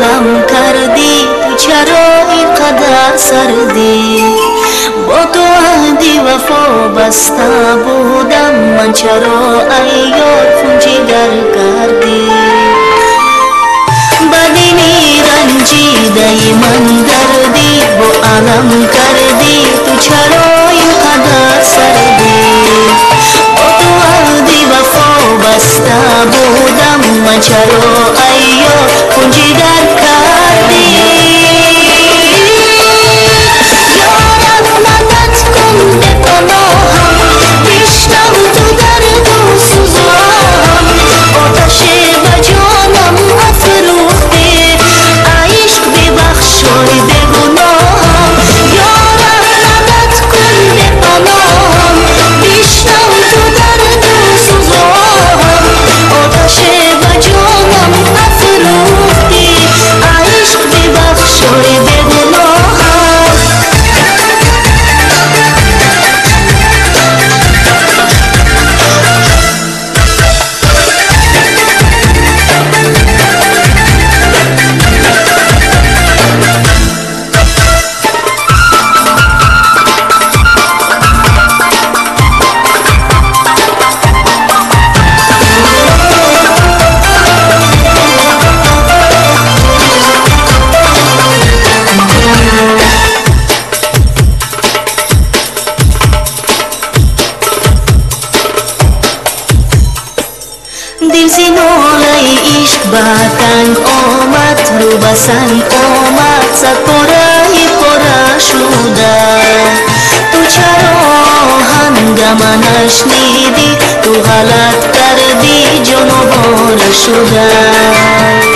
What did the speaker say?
عالم کردی، تو چرا اینقدر سردی؟ با تو عهدی وفا بسته بودم، من چرا ای یار خون جگر کردی؟ بدینی رنجیده من دردی، با عالم کردی، تو چرا اینقدر سردی؟ با تو عهدی وفا بسته بودم، من چرا ای یار خون جگر کردی؟ یارم مدد کن به پناهم، بشنو تو درد و سوزم، آتش به جانم افروختی، عشق ببخشای به گناهم. یارم مدد کن به پناهم، بشنو تو درد و سوزم، آتش به جانم افروختی، عشق ببخشای به گناهم. دل زینای عشق به تنگ آمد، رو به سنگ آمد، صد پاره شده. تو چرا هنگام نشنیدی؟ تو غلط کردی، جان و باره شده.